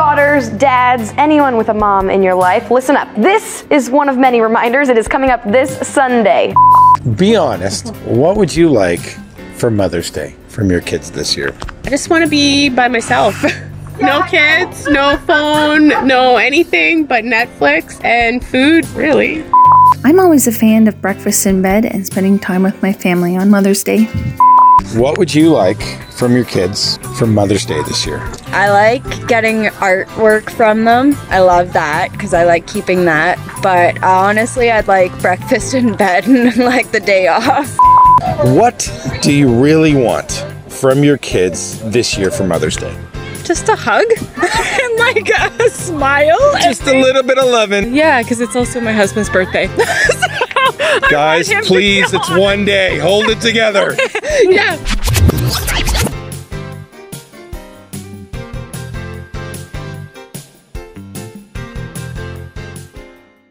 daughters, dads, anyone with a mom in your life, listen up. This is one of many reminders. It is coming up this Sunday. Be honest, what would you like for Mother's Day from your kids this year? I just want to be by myself. No kids, no phone, no anything but Netflix and food, really. I'm always a fan of breakfast in bed and spending time with my family on Mother's Day. What would you like from your kids for Mother's Day this year? I like getting artwork from them. I love that because I like keeping that. But honestly, I'd like breakfast in bed and like the day off. What do you really want from your kids this year for Mother's Day? Just a hug and like a smile. Just a little bit of loving. Yeah, because it's also my husband's birthday. Guys, please, it's one day. Hold it together. Yeah.